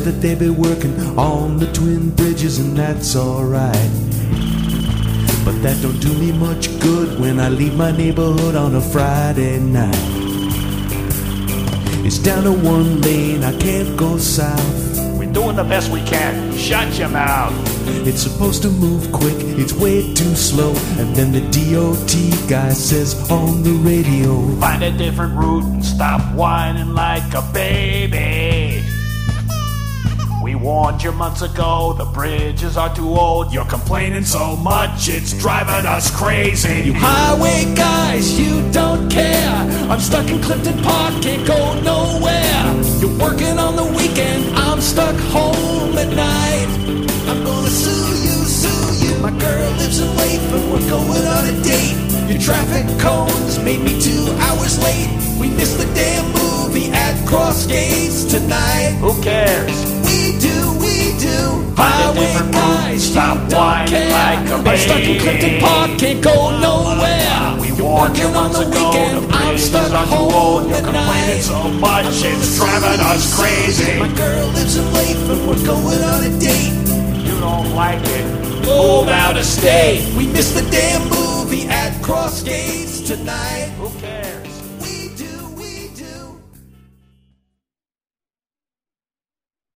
said that they'd be working on the Twin Bridges, and that's alright. But that don't do me much good when I leave my neighborhood on a Friday night. It's down to one lane, I can't go south. We're doing the best we can. Shut your mouth. It's supposed to move quick, it's way too slow. And then the DOT guy says on the radio, find a different route and stop whining like a baby. We warned you months ago, the bridges are too old. You're complaining so much, it's driving us crazy. You highway guys, you don't care. I'm stuck in Clifton Park, can't go nowhere. You're working on the weekend, I'm stuck home at night. I'm gonna sue you. My girl lives in Latham, we're going on a date. Your traffic cones made me 2 hours late. We missed the damn movie at Cross Gates tonight. Who cares? We do. Find a different route, stop whining like a baby. I'm stuck in Clifton Park, can't go nowhere. We warned you months ago, the bridges are too old. You're complaining so much, it's driving us crazy. My girl lives in Latham, we're going on a date. You don't like it, move out of state. We missed the damn movie at Cross Gates tonight.